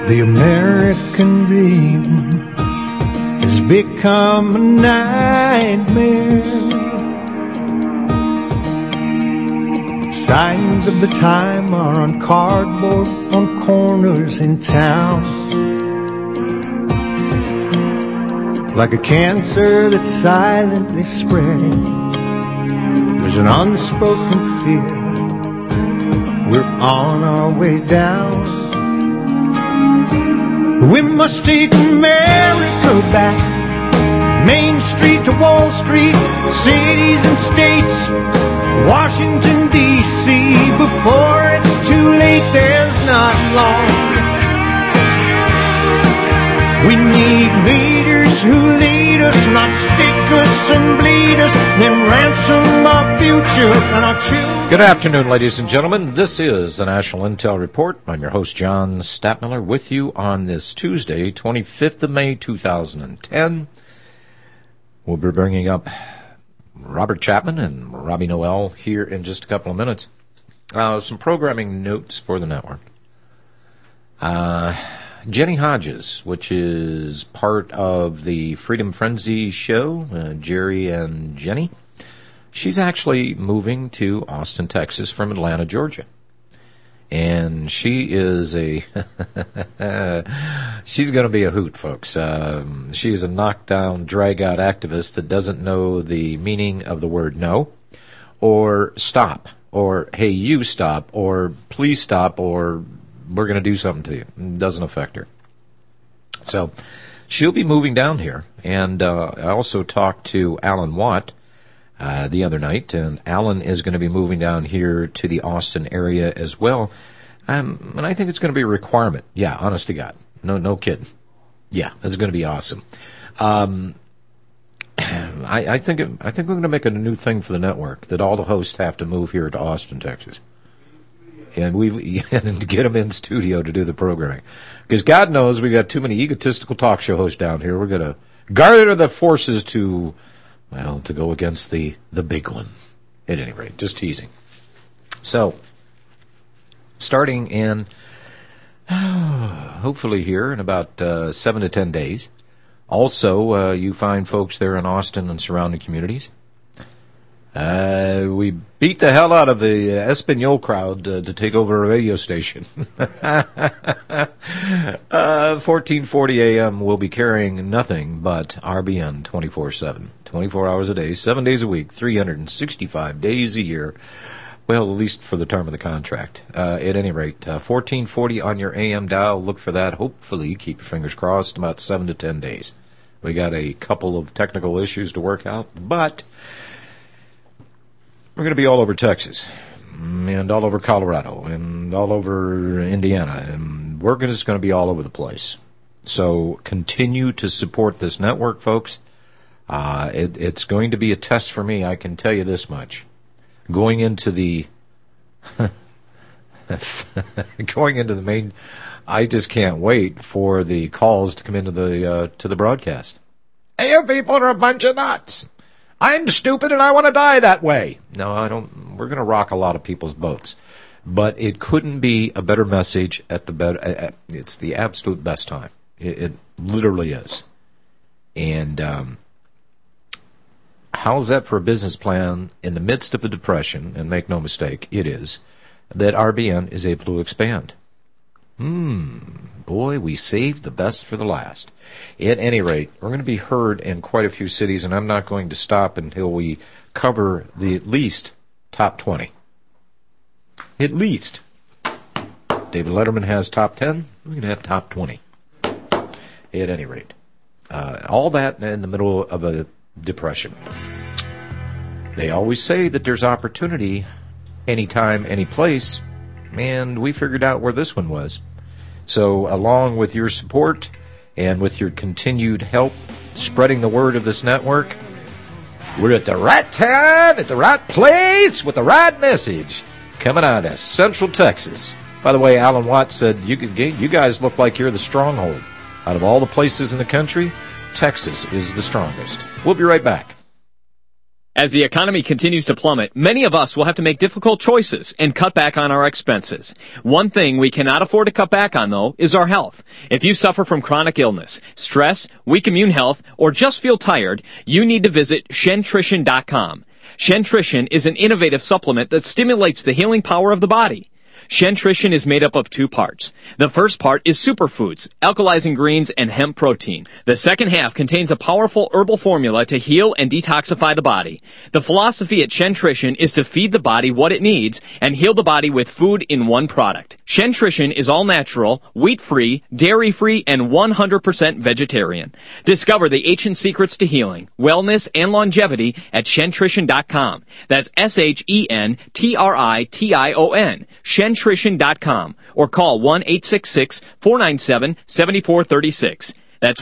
The American dream has become a nightmare. Signs of the time are on cardboard on corners in town. Like a cancer that's silently spreading, there's an unspoken fear. We're on our way down. We must take America back, Main Street to Wall Street, cities and states, Washington, D.C. Before it's too late, there's not long. We need leaders who lead us, not stick us and bleed us, then ransom our future and our children. Good afternoon, ladies and gentlemen. This is the National Intel Report. I'm your host, John Stadtmiller, with you on this Tuesday, 25th of May, 2010. We'll be bringing up Robert Chapman and Robbie Noel here in just a couple of minutes. Some programming notes for the network. Jenny Hodges, which is part of the Freedom Frenzy show, Jerry and Jenny, she's actually moving to Austin, Texas from Atlanta, Georgia. And she is she's going to be a hoot, folks. She's a knockdown, drag-out activist that doesn't know the meaning of the word no, or stop, or hey, you stop, or please stop, or we're going to do something to you. It doesn't affect her. So she'll be moving down here. And I also talked to Alan Watt the other night, and Alan is going to be moving down here to the Austin area as well. And I think it's going to be a requirement. Yeah, honest to God. No kidding. Yeah, it's going to be awesome. I think we're going to make it a new thing for the network that all the hosts have to move here to Austin, Texas. And to get them in studio to do the programming. Because God knows we got too many egotistical talk show hosts down here. We're going to garner the forces to go against the big one. At any rate, just teasing. So, starting in, hopefully here in about 7 to 10 days. Also, you find folks there in Austin and surrounding communities. We beat the hell out of the Espanol crowd to take over a radio station. 1440 AM will be carrying nothing but RBN 24/7. 24 hours a day, 7 days a week, 365 days a year. Well, at least for the term of the contract. At any rate, 1440 on your AM dial. Look for that. Hopefully, keep your fingers crossed, about 7 to 10 days. We got a couple of technical issues to work out, but we're going to be all over Texas, and all over Colorado, and all over Indiana, and we're just going to be all over the place. So continue to support this network, folks. It's going to be a test for me, I can tell you this much. Going into the main, I just can't wait for the calls to come into the broadcast. Hey, you people are a bunch of nuts. I'm stupid and I want to die that way. No, I don't. We're going to rock a lot of people's boats. But it couldn't be a better message at the better. It's the absolute best time. It literally is. And how's that for a business plan in the midst of a depression? And make no mistake, it is. That RBN is able to expand. Boy, we saved the best for the last. At any rate, we're going to be heard in quite a few cities, and I'm not going to stop until we cover the at least top 20. At least. David Letterman has top 10. We're going to have top 20. At any rate. All that in the middle of a depression. They always say that there's opportunity anytime, any place, and we figured out where this one was. So along with your support and with your continued help spreading the word of this network, we're at the right time, at the right place, with the right message, coming out of Central Texas. By the way, Alan Watts said, you guys look like you're the stronghold. Out of all the places in the country, Texas is the strongest. We'll be right back. As the economy continues to plummet, many of us will have to make difficult choices and cut back on our expenses. One thing we cannot afford to cut back on, though, is our health. If you suffer from chronic illness, stress, weak immune health, or just feel tired, you need to visit Shentrition.com. Shentrition is an innovative supplement that stimulates the healing power of the body. Shentrition is made up of two parts. The first part is superfoods, alkalizing greens, and hemp protein. The second half contains a powerful herbal formula to heal and detoxify the body. The philosophy at Shentrition is to feed the body what it needs and heal the body with food in one product. Shentrition is all natural, wheat-free, dairy-free, and 100% vegetarian. Discover the ancient secrets to healing, wellness, and longevity at Shentrition.com. That's Shentrition, Shentrition.com, or call 1-866-497-7436. That's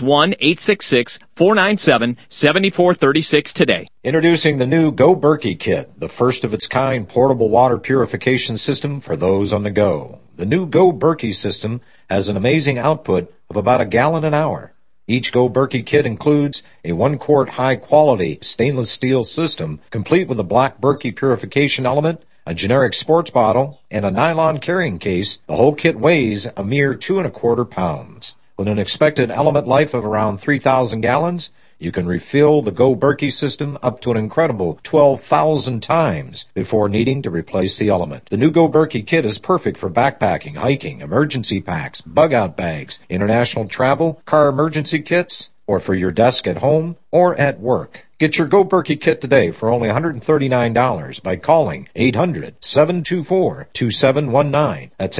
1-866-497-7436 today. Introducing the new Go Berkey Kit, the first of its kind portable water purification system for those on the go. The new Go Berkey system has an amazing output of about a gallon an hour. Each Go Berkey kit includes a 1-quart high-quality stainless steel system, complete with a black Berkey purification element, a generic sports bottle, and a nylon carrying case. The whole kit weighs a mere 2¼ pounds. With an expected element life of around 3,000 gallons, you can refill the Go Berkey system up to an incredible 12,000 times before needing to replace the element. The new Go Berkey kit is perfect for backpacking, hiking, emergency packs, bug-out bags, international travel, car emergency kits, or for your desk at home or at work. Get your Go Berkey kit today for only $139 by calling 800-724-2719. That's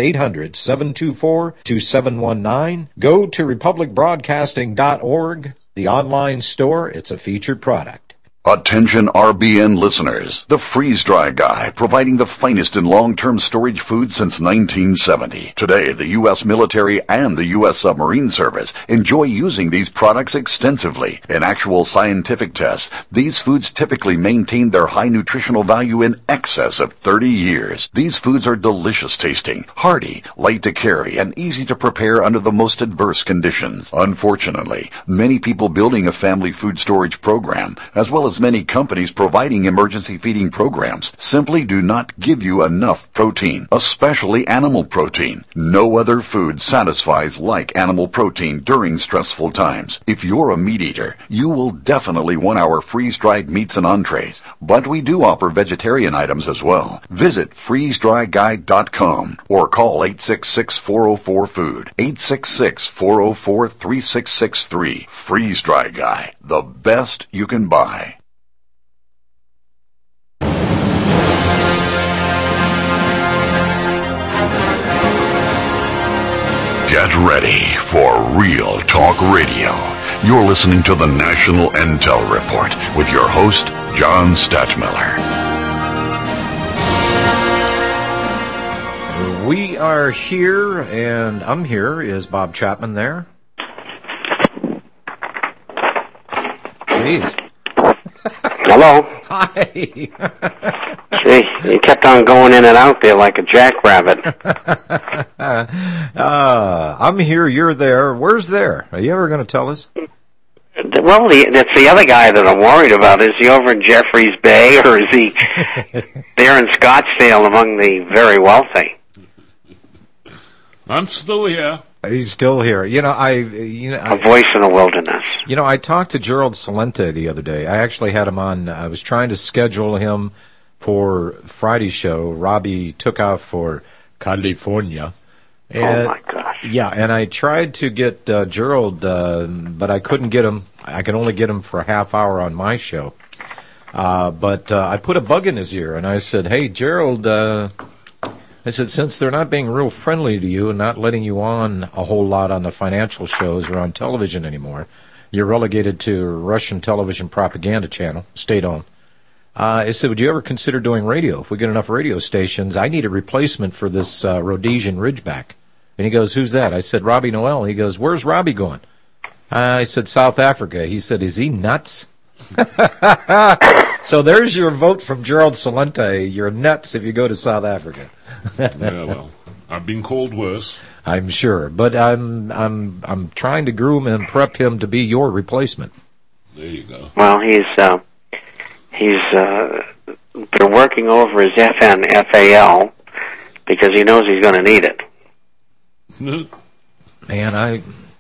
800-724-2719. Go to republicbroadcasting.org, the online store. It's a featured product. Attention RBN listeners. The Freeze Dry Guy, providing the finest in long-term storage food since 1970. Today, the U.S. military and the U.S. submarine service enjoy using these products extensively. In actual scientific tests, these foods typically maintain their high nutritional value in excess of 30 years. These foods are delicious tasting, hearty, light to carry, and easy to prepare under the most adverse conditions. Unfortunately, many people building a family food storage program, as well as many companies providing emergency feeding programs, simply do not give you enough protein, especially animal protein. No other food satisfies like animal protein during stressful times. If you're a meat eater, you will definitely want our freeze-dried meats and entrees, but we do offer vegetarian items as well. Visit freezedryguide.com or call 866-404-FOOD, 866-404-3663. Freeze Dry Guy, the best you can buy. Get ready for Real Talk Radio. You're listening to the National Intel Report with your host, John Stadtmiller. We are here, and I'm here. Is Bob Chapman there? Jeez. Hello. Hi. Gee, you kept on going in and out there like a jackrabbit. I'm here, you're there. Where's there? Are you ever going to tell us? Well, that's the other guy that I'm worried about. Is he over in Jeffreys Bay, or is he there in Scottsdale among the very wealthy? I'm still here. He's still here. A voice in the wilderness. I talked to Gerald Celente the other day. I actually had him on. I was trying to schedule him for Friday's show. Robbie took off for California. Oh, my gosh. Yeah, and I tried to get Gerald, but I couldn't get him. I can only get him for a half hour on my show. But I put a bug in his ear, and I said, hey, Gerald, I said, since they're not being real friendly to you and not letting you on a whole lot on the financial shows or on television anymore, you're relegated to Russian television propaganda channel, state-owned. I said, would you ever consider doing radio? If we get enough radio stations, I need a replacement for this Rhodesian Ridgeback. And he goes, who's that? I said, Robbie Noel. He goes, where's Robbie going? I said, South Africa. He said, is he nuts? So there's your vote from Gerald Celente. You're nuts if you go to South Africa. Yeah, well, I've been called worse. I'm sure, but I'm trying to groom and prep him to be your replacement. There you go. Well, He's been working over his FNFAL because he knows he's going to need it. Man,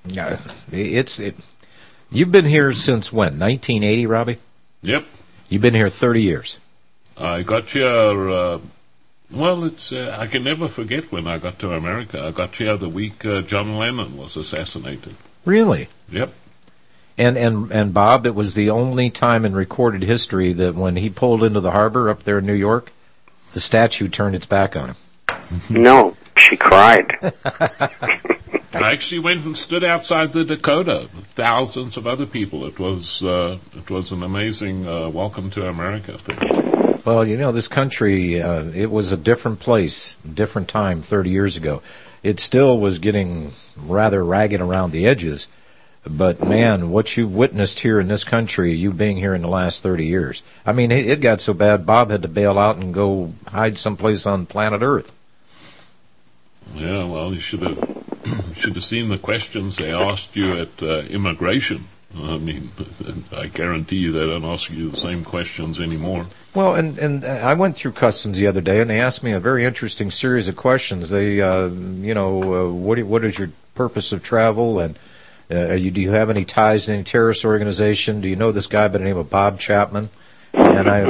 you've been here since when? 1980, Robbie? Yep. You've been here 30 years. I got here, I can never forget when I got to America. I got here the week John Lennon was assassinated. Really? Yep. And Bob, it was the only time in recorded history that when he pulled into the harbor up there in New York, the statue turned its back on him. No, she cried. I actually went and stood outside the Dakota with thousands of other people. It was an amazing welcome to America thing. Well, this country, it was a different place, different time 30 years ago. It still was getting rather ragged around the edges. But, man, what you've witnessed here in this country, you being here in the last 30 years. I mean, it got so bad, Bob had to bail out and go hide someplace on planet Earth. Yeah, well, you should have seen the questions they asked you at immigration. I mean, I guarantee you they don't ask you the same questions anymore. Well, and I went through customs the other day, and they asked me a very interesting series of questions. They, what is your purpose of travel, and do you have any ties to any terrorist organization? Do you know this guy by the name of Bob Chapman? And I...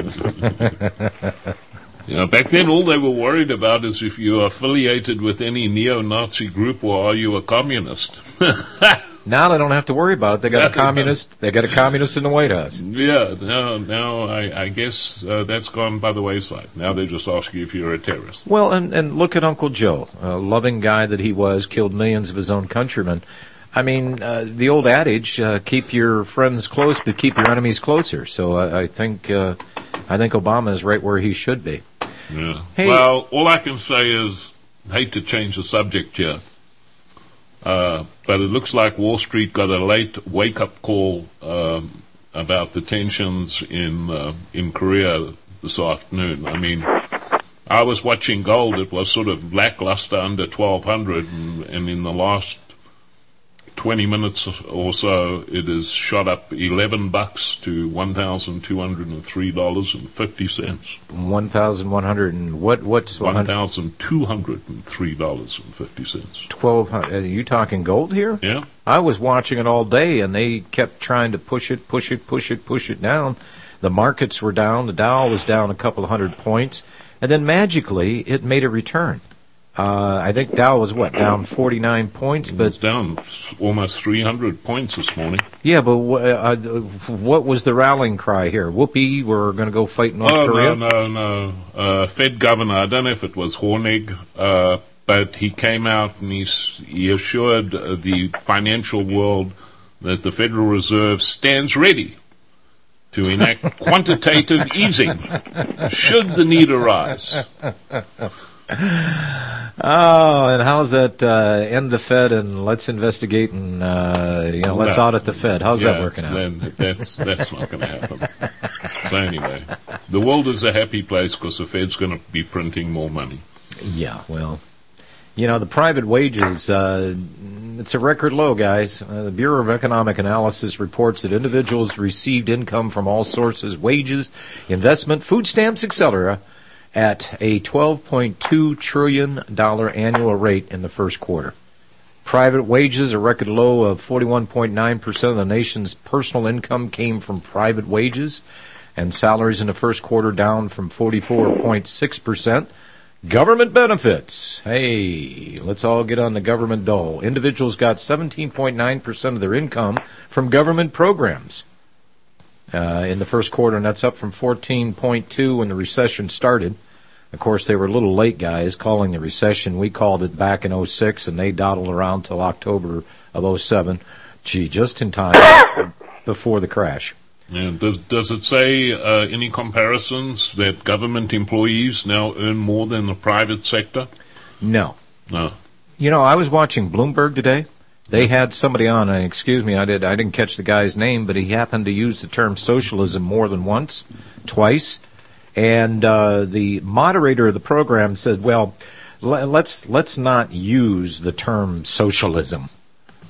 Back then all they were worried about is if you are affiliated with any neo-Nazi group or are you a communist. Now they don't have to worry about it. They got a communist. They got a communist in the White House. Yeah. Now I guess that's gone by the wayside. Now they just ask you if you're a terrorist. Well, and look at Uncle Joe, a loving guy that he was, killed millions of his own countrymen. I mean, the old adage: keep your friends close, but keep your enemies closer. So I think Obama is right where he should be. Yeah. Hey. Well, all I can say is, hate to change the subject here, but it looks like Wall Street got a late wake-up call about the tensions in Korea this afternoon. I mean, I was watching gold; it was sort of lackluster under 1,200, and in the last 20 minutes or so, it has shot up $11 to $1,203.50. 1,100 and what's $1,203.50. 1,200. Are you talking gold here? Yeah. I was watching it all day, and they kept trying to push it down. The markets were down. The Dow was down a couple of hundred points, and then magically it made a return. I think Dow was down 49 points, but it's down almost 300 points this morning. Yeah, but what was the rallying cry here? Whoopee, we're going to go fight North Korea? No. Fed governor, I don't know if it was Hornig, but he came out and he assured the financial world that the Federal Reserve stands ready to enact quantitative easing should the need arise. Oh, and how's that end the Fed and let's investigate and let's audit the Fed? How's that working out? That's not going to happen. So anyway, the world is a happy place because the Fed's going to be printing more money. Yeah, well, the private wages, it's a record low, guys. The Bureau of Economic Analysis reports that individuals received income from all sources, wages, investment, food stamps, etc., at a $12.2 trillion annual rate in the first quarter. Private wages, a record low of 41.9% of the nation's personal income came from private wages, and salaries in the first quarter down from 44.6%. Government benefits. Hey, let's all get on the government dole. Individuals got 17.9% of their income from government programs in the first quarter, and that's up from 14.2% when the recession started. Of course, they were a little late, guys, calling the recession. We called it back in 2006, and they dawdled around till October of 2007. Gee, just in time before the crash. Yeah, does it say any comparisons that government employees now earn more than the private sector? No. No. I was watching Bloomberg today. They had somebody on, and excuse me, I didn't catch the guy's name, but he happened to use the term socialism more than twice. And the moderator of the program said, well, let's not use the term socialism.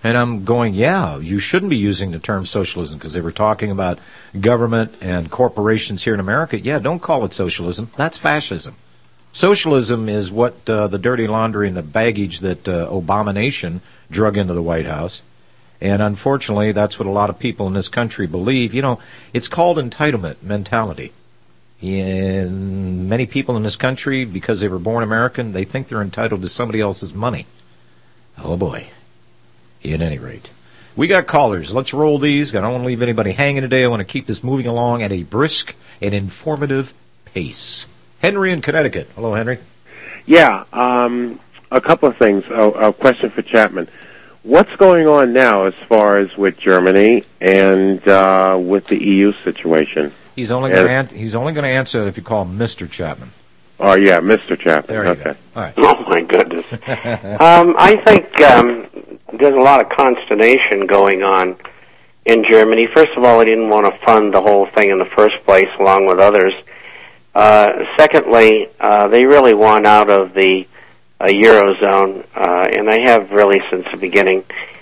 And I'm going, yeah, you shouldn't be using the term socialism because they were talking about government and corporations here in America. Yeah, don't call it socialism. That's fascism. Socialism is what the dirty laundry and the baggage that Obamanation drug into the White House. And unfortunately, that's what a lot of people in this country believe. You know, it's called entitlement mentality. And many people in this country, because they were born American, they think they're entitled to somebody else's money. Oh, boy. At any rate. We got callers. Let's roll these. I don't want to leave anybody hanging today. I want to keep this moving along at a brisk and informative pace. Henry in Connecticut. Hello, Henry. Yeah, a couple of things. A question for Chapman. What's going on now as far as with Germany and with the EU situation? He's only going to answer if you call him Mr. Chapman. Oh, yeah, Mr. Chapman. There you okay. go. All right. Oh, my goodness. I think there's a lot of consternation going on in Germany. First of all, they didn't want to fund the whole thing in the first place, along with others. Secondly, they really want out of the Eurozone, and they have really since the beginning.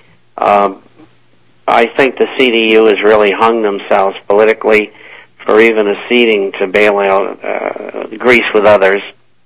I think the CDU has really hung themselves politically for even acceding to bail out Greece with others.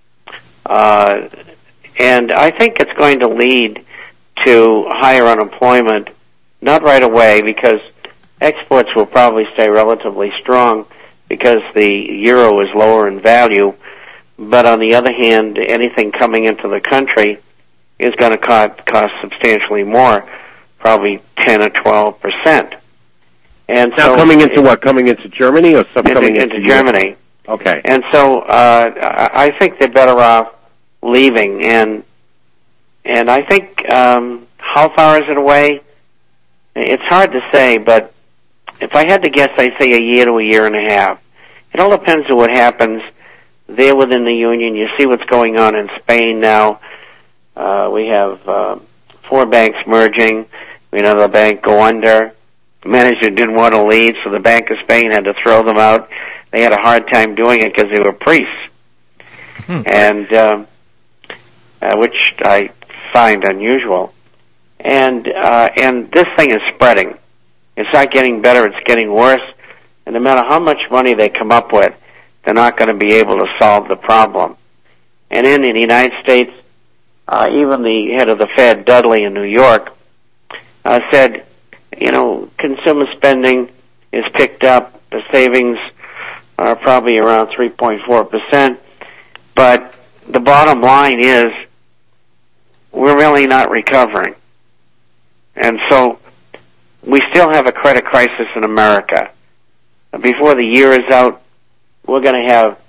And I think it's going to lead to higher unemployment, not right away, because exports will probably stay relatively strong because the euro is lower in value. But on the other hand, anything coming into the country is going to cost substantially more, probably 10 or 12%. And now, so coming into what? Coming into Germany or something coming into Germany? Okay. And so I think they're better off leaving. And I think how far is it away? It's hard to say, but if I had to guess, I'd say a year to a year and a half. It all depends on what happens there within the Union. You see what's going on in Spain now. We have 4 banks merging. We know the bank go under. The manager didn't want to leave, so the Bank of Spain had to throw them out. They had a hard time doing it because they were priests, and which I find unusual. And this thing is spreading. It's not getting better; it's getting worse. And no matter how much money they come up with, they're not going to be able to solve the problem. And in the United States, even the head of the Fed, Dudley in New York, said, you know, consumer spending is picked up. The savings are probably around 3.4%. But the bottom line is we're really not recovering. And so we still have a credit crisis in America. Before the year is out, we're going to have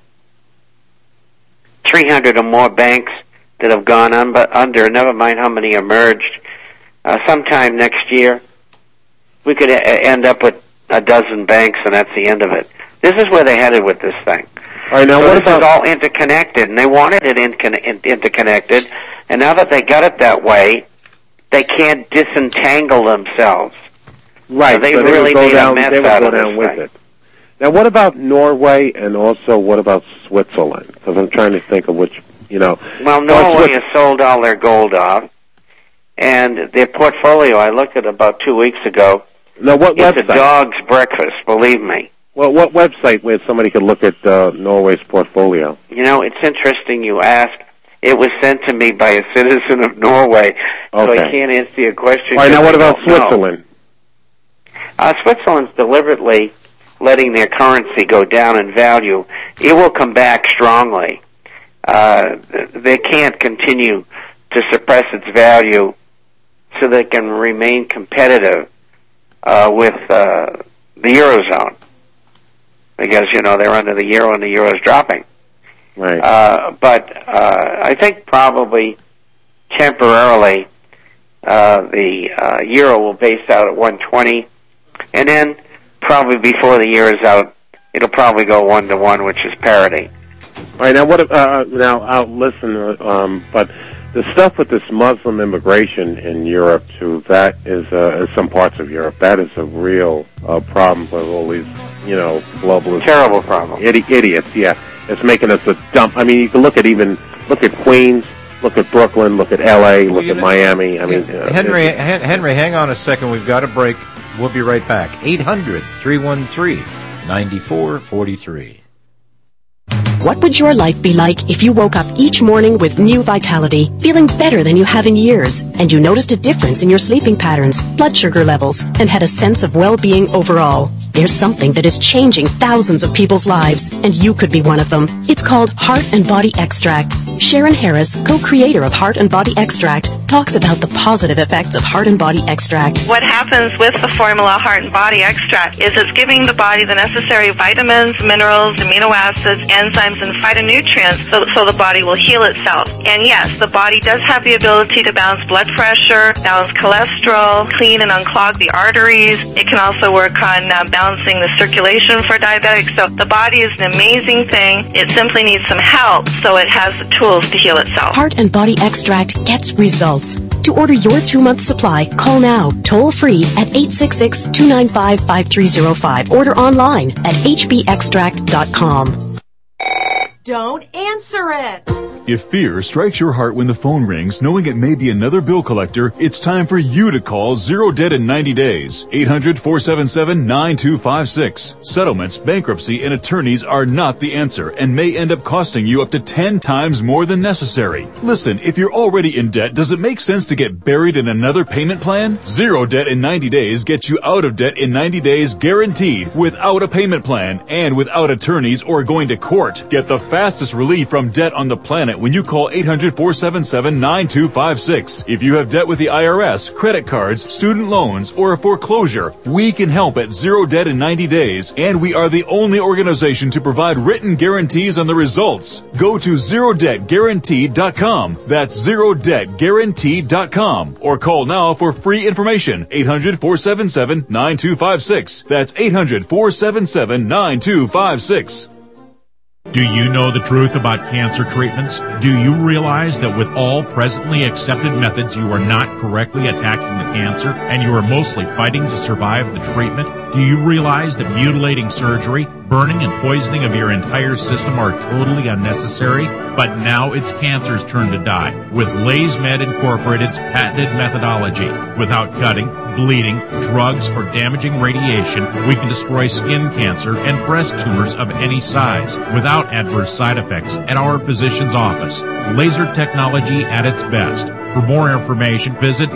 300 or more banks that have gone under, never mind how many emerged. Sometime next year, we could end up with a dozen banks, and that's the end of it. This is where they're headed with this thing. All right, now so what this about is all interconnected, and they wanted it interconnected, and now that they got it that way, they can't disentangle themselves. right? So they so really would made go a down, mess they would out go of this down with thing. it. Now, what about Norway, and also what about Switzerland? Because I'm trying to think of which, you know. Well, Norway has sold all their gold off, and their portfolio, I looked at about 2 weeks ago. Now, what It's website? a dog's breakfast, believe me. Well, what website where somebody could look at Norway's portfolio? You know, it's interesting you ask. It was sent to me by a citizen of Norway, so I Okay. can't answer your question. All right, now what because I about don't know. Switzerland? Switzerland's deliberately letting their currency go down in value. It will come back strongly. They can't continue to suppress its value so they can remain competitive with the Eurozone. Because, you know, they're under the euro and the euro's dropping. Right. But I think probably temporarily the euro will base out at 120, and then probably before the year is out, it'll probably go 1-to-1, which is parity. All right, now what? Now I'll listen. But the stuff with this Muslim immigration in Europe too, that is some parts of Europe. That is a real problem for all these, you know, globalist, Terrible problem. idiots. Yeah, it's making us a dump. I mean, you can look at Queens. Look at Brooklyn, look at L.A., look at Miami. I mean, Henry, hang on a second. We've got a break. We'll be right back. 800-313-9443. What would your life be like if you woke up each morning with new vitality, feeling better than you have in years, and you noticed a difference in your sleeping patterns, blood sugar levels, and had a sense of well-being overall? There's something that is changing thousands of people's lives, and you could be one of them. It's called Heart and Body Extract. Sharon Harris, co-creator of Heart and Body Extract, talks about the positive effects of Heart and Body Extract. What happens with the formula Heart and Body Extract is it's giving the body the necessary vitamins, minerals, amino acids, enzymes, and phytonutrients so the body will heal itself. And yes, the body does have the ability to balance blood pressure, balance cholesterol, clean and unclog the arteries. It can also work on balancing the circulation for diabetics. So the body is an amazing thing. It simply needs some help so it has the tools to heal itself. Heart and Body Extract gets results. To order your 2-month supply, call now, toll free at 866-295-5305. Order online at hbextract.com. Don't answer it! If fear strikes your heart when the phone rings, knowing it may be another bill collector, it's time for you to call Zero Debt in 90 days. 800-477-9256. Settlements, bankruptcy, and attorneys are not the answer and may end up costing you up to 10 times more than necessary. Listen, if you're already in debt, does it make sense to get buried in another payment plan? Zero Debt in 90 days gets you out of debt in 90 days guaranteed, without a payment plan and without attorneys or going to court. Get the fastest relief from debt on the planet when you call 800-477-9256. If you have debt with the IRS, credit cards, student loans, or a foreclosure, we can help at Zero Debt in 90 days, and we are the only organization to provide written guarantees on the results. Go to ZeroDebtGuaranteed.com. That's ZeroDebtGuaranteed.com. Or call now for free information. 800-477-9256. That's 800-477-9256. Do you know the truth about cancer treatments? Do you realize that with all presently accepted methods, you are not correctly attacking the cancer and you are mostly fighting to survive the treatment? Do you realize that mutilating surgery, burning and poisoning of your entire system are totally unnecessary? But now it's cancer's turn to die with LaysMed Incorporated's patented methodology. Without cutting, bleeding, drugs, or damaging radiation, we can destroy skin cancer and breast tumors of any size without adverse side effects at our physician's office. Laser technology at its best. For more information, visit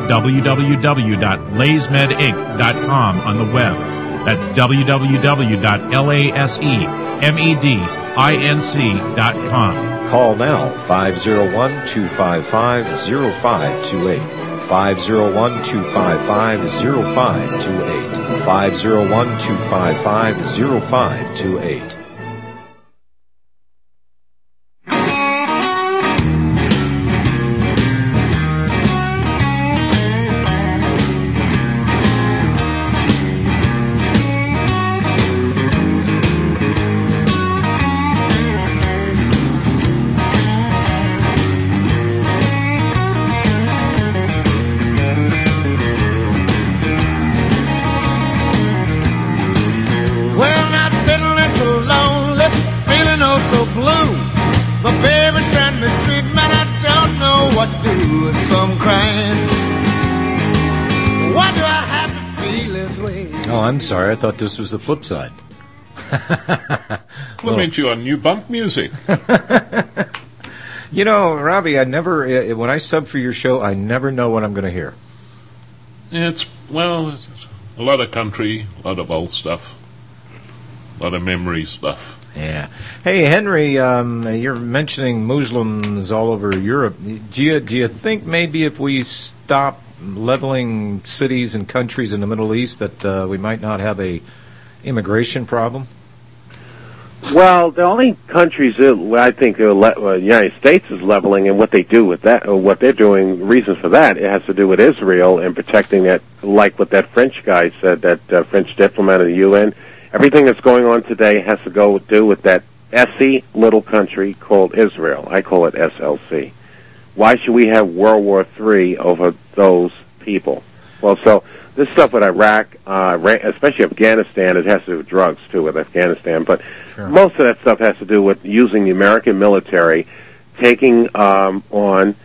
www.laysmedinc.com on the web. That's www.laysmedinc.com. Call now, 501-255-0528. 501-255-0528. 501-255-0528. I'm sorry, I thought this was the flip side. Compliment you on new bump music. You know, Robbie, I never, when I sub for your show, I never know what I'm going to hear. It's a lot of country, a lot of old stuff, a lot of memory stuff. Yeah. Hey, Henry, you're mentioning Muslims all over Europe. Do you think maybe if we stop leveling cities and countries in the Middle East that we might not have a immigration problem? Well, the only countries that I think the United States is leveling, and what they do with that, or what they're doing, reasons for that, it has to do with Israel and protecting that, like what that French guy said, that French diplomat of the UN. Everything that's going on today has to do with that SE little country called Israel. I call it SLC. Why should we have World War III over those people? Well, so this stuff with Iraq, especially Afghanistan, it has to do with drugs, too, with Afghanistan. But most of that stuff has to do with using the American military, taking on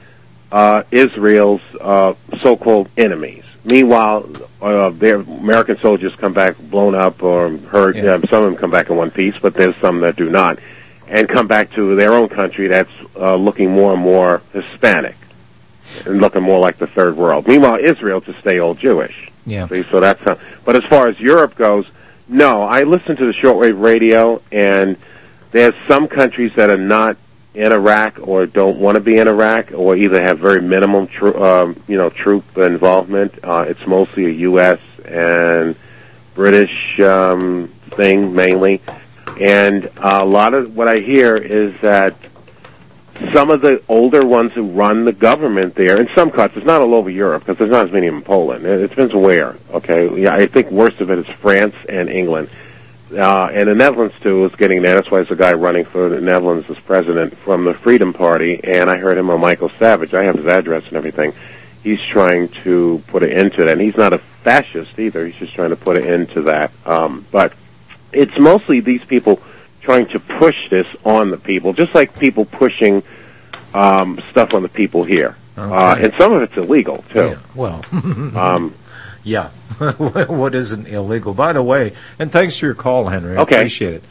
Israel's so-called enemies. Meanwhile, their American soldiers come back blown up or hurt. Yeah. Some of them come back in one piece, but there's some that do not, and come back to their own country that's looking more and more Hispanic and looking more like the third world. Meanwhile, Israel to stay all Jewish. Yeah. See, so that's how, but as far as Europe goes, no. I listen to the shortwave radio, and there's some countries that are not in Iraq or don't want to be in Iraq, or either have very minimum troop involvement. It's mostly a U.S. and British thing mainly, and a lot of what I hear is that some of the older ones who run the government there, in some parts, it's not all over Europe because there's not as many in Poland. It depends where. Okay, yeah, I think worst of it is France and England. And the Netherlands, too, is getting there. That's why there's a guy running for the Netherlands as president from the Freedom Party, and I heard him on Michael Savage. I have his address and everything. He's trying to put an end to that. And he's not a fascist either. He's just trying to put an end to that. But it's mostly these people trying to push this on the people, just like people pushing stuff on the people here. Okay. And some of it's illegal, too. Yeah, well... Yeah, what isn't illegal? By the way, and thanks for your call, Henry. I appreciate it.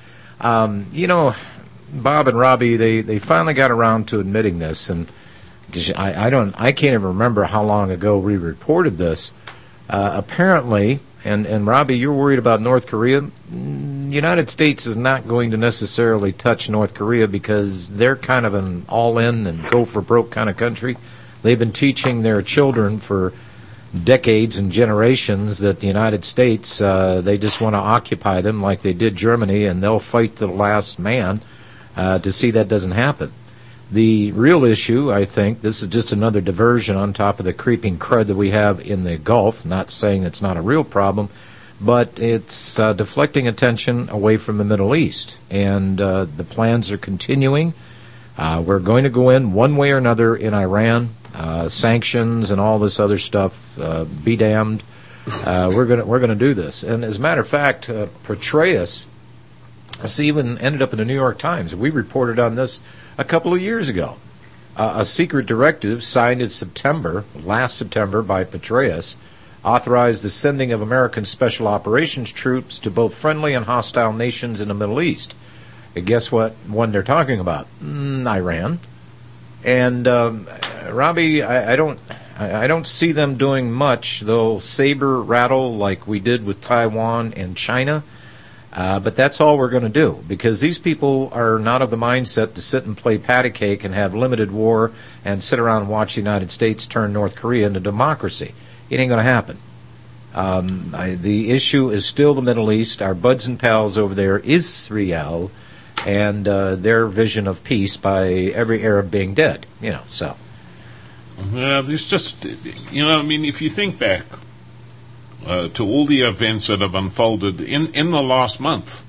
Bob and Robbie, they finally got around to admitting this, and I can't even remember how long ago we reported this. Apparently, and Robbie, you're worried about North Korea. United States is not going to necessarily touch North Korea because they're kind of an all-in and go-for-broke kind of country. They've been teaching their children for decades and generations that the United States, they just want to occupy them like they did Germany, and they'll fight to the last man to see that doesn't happen. The real issue, I think, this is just another diversion on top of the creeping crud that we have in the Gulf, not saying it's not a real problem, but it's deflecting attention away from the Middle East. And the plans are continuing. We're going to go in one way or another in Iran. Sanctions and all this other stuff, be damned. We're gonna do this. And as a matter of fact, Petraeus, this even ended up in the New York Times. We reported on this a couple of years ago. A secret directive signed in last September by Petraeus, authorized the sending of American Special Operations troops to both friendly and hostile nations in the Middle East. And guess what one they're talking about? Iran. And Robbie, I don't see them doing much. They'll saber rattle like we did with Taiwan and China, but that's all we're going to do because these people are not of the mindset to sit and play patty cake and have limited war and sit around and watch the United States turn North Korea into democracy. It ain't going to happen. The issue is still the Middle East. Our buds and pals over there, Israel, and their vision of peace by every Arab being dead, so. It's just, if you think back to all the events that have unfolded in the last month,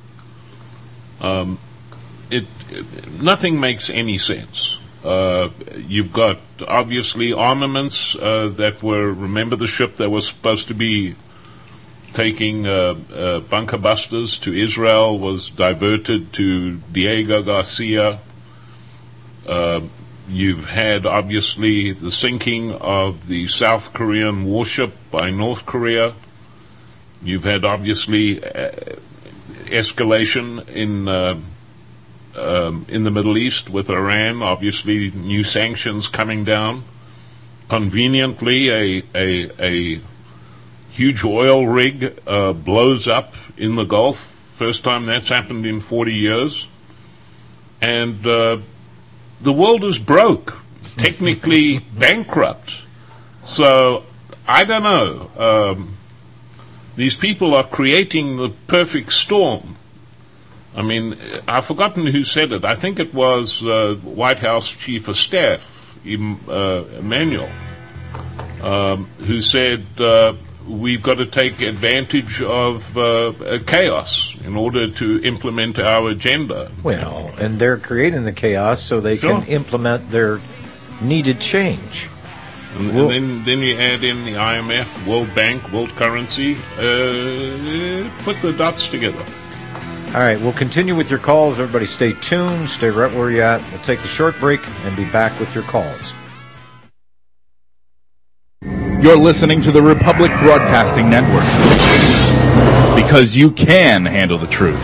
nothing makes any sense. You've got, obviously, armaments that were, remember the ship that was supposed to be taking bunker busters to Israel was diverted to Diego Garcia. You've had, obviously, the sinking of the South Korean warship by North Korea. You've had, obviously, escalation in the Middle East with Iran. Obviously, new sanctions coming down. Conveniently, a huge oil rig blows up in the Gulf. First time that's happened in 40 years. And the world is broke, technically bankrupt. So, I don't know. These people are creating the perfect storm. I mean, I've forgotten who said it. I think it was White House Chief of Staff, Emanuel, who said we've got to take advantage of chaos in order to implement our agenda. Well, and they're creating the chaos so they can implement their needed change. And then you add in the IMF, World Bank, world currency, put the dots together. All right, we'll continue with your calls. Everybody stay tuned, stay right where you're at. We'll take the short break and be back with your calls. You're listening to the Republic Broadcasting Network. Because you can handle the truth.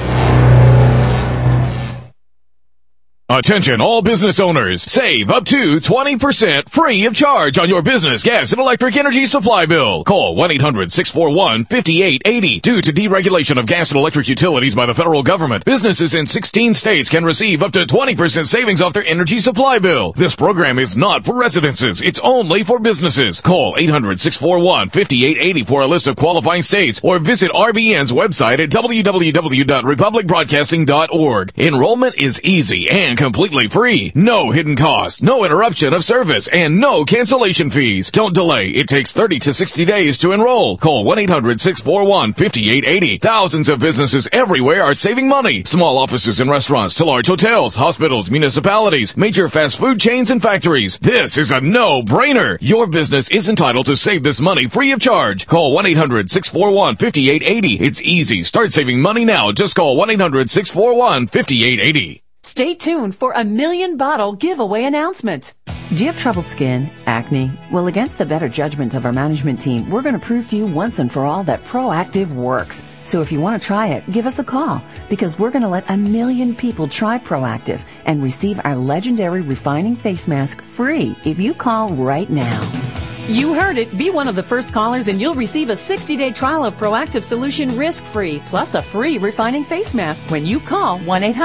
Attention all business owners. Save up to 20% free of charge on your business gas and electric energy supply bill. Call 1-800-641-5880. Due to deregulation of gas and electric utilities by the federal government, businesses in 16 states can receive up to 20% savings off their energy supply bill. This program is not for residences. It's only for businesses. Call 800-641-5880 for a list of qualifying states or visit RBN's website at www.republicbroadcasting.org. Enrollment is easy and completely free. No hidden costs, no interruption of service, and no cancellation fees. Don't delay. It takes 30 to 60 days to enroll. Call 1-800-641-5880. Thousands of businesses everywhere are saving money. Small offices and restaurants to large hotels, hospitals, municipalities, major fast food chains, and factories. This is a no-brainer. Your business is entitled to save this money free of charge. Call 1-800-641-5880. It's easy. Start saving money now. Just call 1-800-641-5880. Stay tuned for a 1,000,000 bottle giveaway announcement. Do you have troubled skin, acne? Well, against the better judgment of our management team, we're going to prove to you once and for all that Proactiv works. So if you want to try it, give us a call, because we're going to let 1,000,000 people try Proactiv and receive our legendary refining face mask free if you call right now. You heard it. Be one of the first callers and you'll receive a 60-day trial of Proactiv Solution risk-free, plus a free refining face mask when you call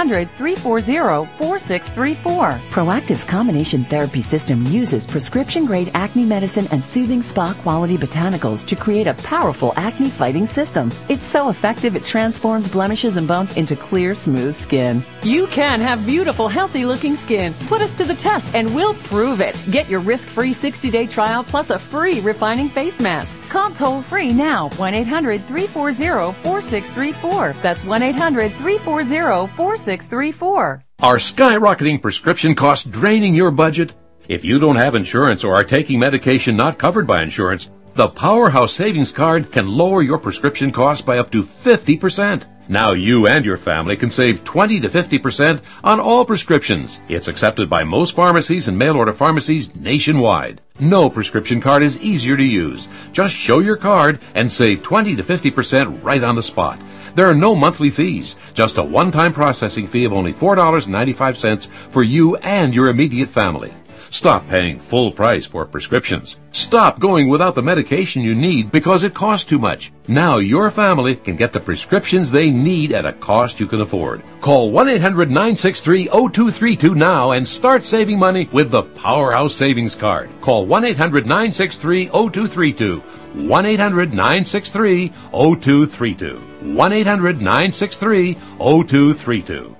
1-800-340-4634. Proactiv's combination therapy system uses prescription-grade acne medicine and soothing spa-quality botanicals to create a powerful acne-fighting system. It's so effective it transforms blemishes and bumps into clear, smooth skin. You can have beautiful, healthy-looking skin. Put us to the test and we'll prove it. Get your risk-free 60-day trial plus a free refining face mask. Call toll-free now, 1-800-340-4634. That's 1-800-340-4634. Are skyrocketing prescription costs draining your budget? If you don't have insurance or are taking medication not covered by insurance, the Powerhouse Savings Card can lower your prescription costs by up to 50%. Now you and your family can save 20 to 50% on all prescriptions. It's accepted by most pharmacies and mail-order pharmacies nationwide. No prescription card is easier to use. Just show your card and save 20 to 50% right on the spot. There are no monthly fees, just a one-time processing fee of only $4.95 for you and your immediate family. Stop paying full price for prescriptions. Stop going without the medication you need because it costs too much. Now your family can get the prescriptions they need at a cost you can afford. Call 1-800-963-0232 now and start saving money with the Powerhouse Savings Card. Call 1-800-963-0232. 1-800-963-0232. 1-800-963-0232.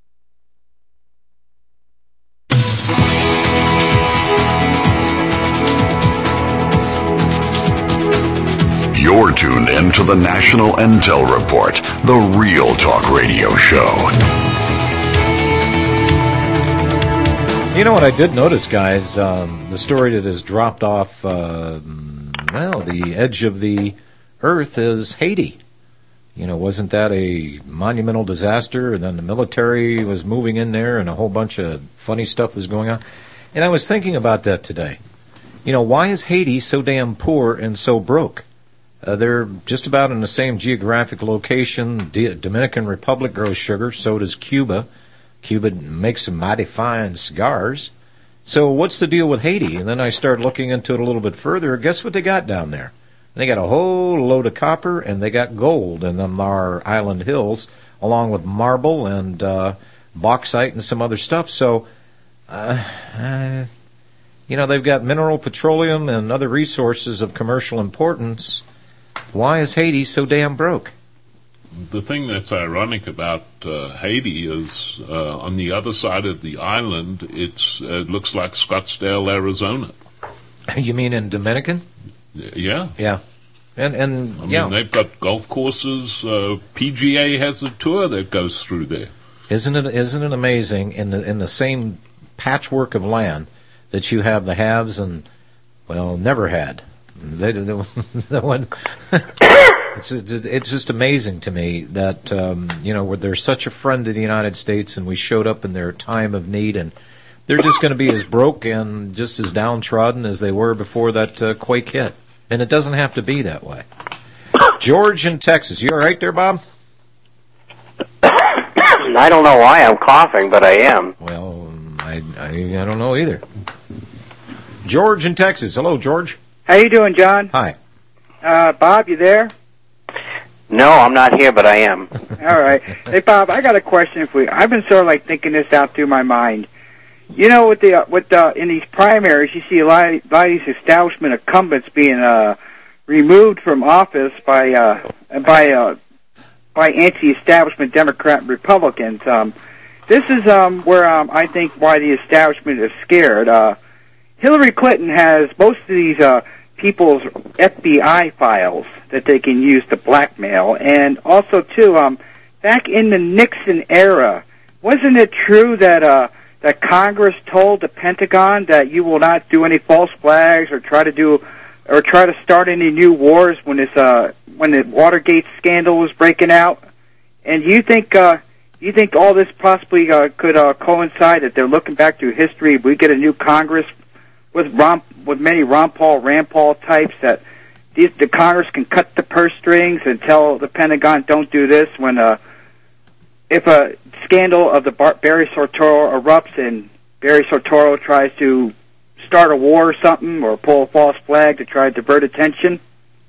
You're tuned in to the National Intel Report, the Real Talk Radio Show. You know what I did notice, guys? The story that has dropped off, the edge of the earth is Haiti. You know, wasn't that a monumental disaster? And then the military was moving in there and a whole bunch of funny stuff was going on. And I was thinking about that today. You know, why is Haiti so damn poor and so broke? They're just about in the same geographic location. Dominican Republic grows sugar, so does Cuba. Cuba makes some mighty fine cigars. So what's the deal with Haiti? And then I started looking into it a little bit further. Guess what they got down there? They got a whole load of copper, and they got gold in them our island hills, along with marble and bauxite and some other stuff. So, they've got mineral, petroleum, and other resources of commercial importance. Why is Haiti so damn broke? The thing that's ironic about Haiti is on the other side of the island, it looks like Scottsdale, Arizona. You mean in Dominican? Yeah. Yeah. And I mean, they've got golf courses. PGA has a tour that goes through there. Isn't it amazing in the same patchwork of land that you have the haves and, well, never had. It's just amazing to me that where they're such a friend to the United States, and we showed up in their time of need, and they're just going to be as broke and just as downtrodden as they were before that quake hit. And it doesn't have to be that way. George in Texas. You all right there, Bob? I don't know why I'm coughing, but I am. Well, I don't know either. George in Texas. Hello, George. How you doing, John? Hi. Bob, you there? No, I'm not here, but I am. All right. Hey, Bob, I got a question for you. I've been sort of like thinking this out through my mind. You know, with in these primaries, you see a lot of these establishment incumbents being removed from office by anti-establishment Democrat and Republicans. This is where I think why the establishment is scared. Hillary Clinton has most of these people's FBI files that they can use to blackmail, and also too, back in the Nixon era, wasn't it true that that Congress told the Pentagon that you will not do any false flags or try to start any new wars when the Watergate scandal was breaking out? And you think all this possibly could coincide that they're looking back through history? We get a new Congress with many Ron Paul, Rand Paul types that the Congress can cut the purse strings and tell the Pentagon don't do this when if a scandal of the Barry Soetoro erupts and Barry Soetoro tries to start a war or something or pull a false flag to try to divert attention?